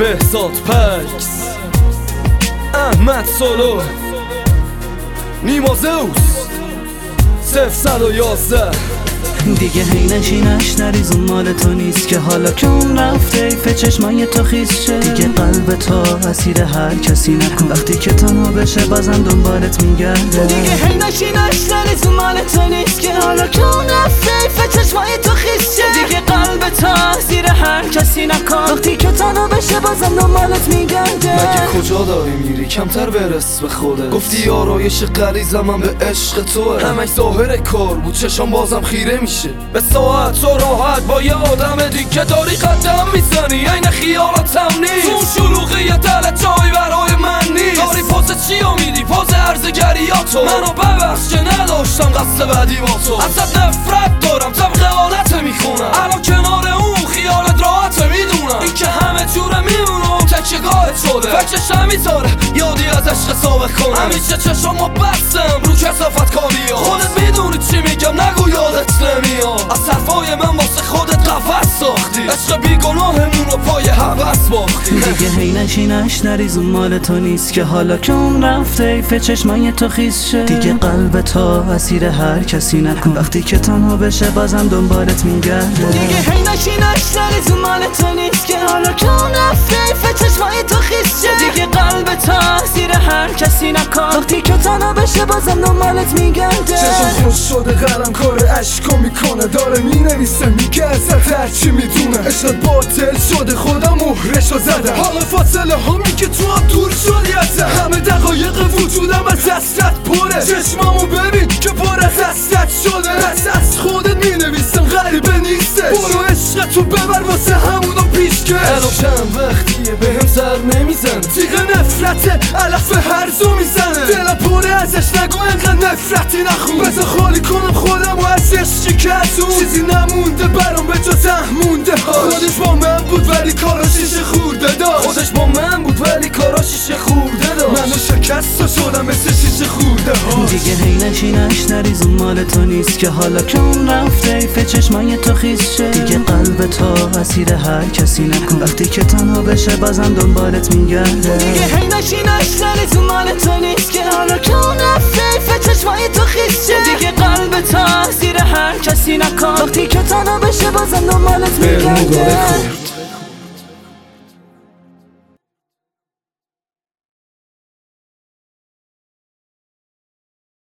بهزاد پکس، احمد سولو، نیما زوس، 011. دیگه هی نشینش نریز اون مال تو نیست که حالا که اون رفته ایف چشمای تو خیس شه. دیگه قلب تو اسیر هر کسی نکن، وقتی که تنها بشه بازم دنبالت میگرده. دیگه هی نشینش نریز اون مال تو نیست که حالا که اون رفته ایف چشمای تو خیس شه. دیگه قلب تو اسیر هر کسی نکن، وقتی که تنها بشه بازم دنبالت میگرده. مگه کجا داری میری کمتر برس به خودت؟ گفتی آرایش غریزم من به عشق توه، همش ظاهر کار بود چشام بازم خیره میشه به ساعت و راحت با یه آدم دیگه داری قدم میزنی عین خیالاتم نیست. اون شلوغیت دل جایی برای من نیست. داری پاس چیا میدی پاس عرضگریاتو، منو ببخش که نداشتم قصد بعدی با تو. ازت نفرت دارم طبق عادت میخونم، الان کنار اون خیالت راحت میدونم. این که همه جوره میمونم تکیه‌گاهت شده، فکرشم میذاره یادی از عشق سابق کنم. همیشه چشمو بستم رو کثافت کاریا، خودت میدونی چی میگم نگو یادت نمیاد. از حرفای من واسه خودت قفس ساختی، عشق بیگناهمون رو پای هوس باختی. دیگه هی نشینش نریز اون مال تو نیست که حالا که اون رفته ایف چشمای تو خیس شه. دیگه قلب تو اسیر هر کسی نکن، وقتی که تنها بشه بازم دنبالت میگرده. دیگه هی نشینش نریز اون مال تو نیست که حالا که اون رفته ایف چشمای تو خیس شه. دیگه قلب تو اسیر هر کسی نکن، وقتی که تنها بشه بازم دنبالت میگرده. چشم خوش شده قلم کار عشقا میکنه، داره مینویسه میگه ازت هرچی میدونه. عشقت باطل شده خودم مهرشو زدم، حالا فاصله ها میگه تو هم دور شدی ازم. همه دقایق وجودم از حسرت پره، چشمامو ببین که پر از حسرت شده. پس از خودت مینویسم غریبه نیستش، برو عشقتو ببر واسه همونو پیش کش. الان چند وقتیه بهم سر نمیزن، تیغ نفرت علف هرزو میزنه. دلم پره ازش نگو انقدر نفرتی نخون، بذار خالی کنم خودم و از عشقی که از اون چیزی نمونده برام به جز مونده ها. خودش با من بود ولی کارا شیشه خورده داشت، خودش با من بود ولی کارا شیشه خورده داشت. منو شکست شدم مثل شیشه خورده ها. دیگه هی نشینش نریز اون مال تو نیست که حالا که اون رفته ایف چشمای تو خیس شه. دیگه قلب تو اسیر هر کسی نکن، وقتی که تنها بشه بازم دنبالت میگرده. دیگه هی نشینش نریز اون مال تو نیست که حالا که اون رفته ایف چشمای تو خیس شه. دیگه قلب تو اسیر هر کسی نکن، وقتی که تنها بشه بازم دنبالت میگرده.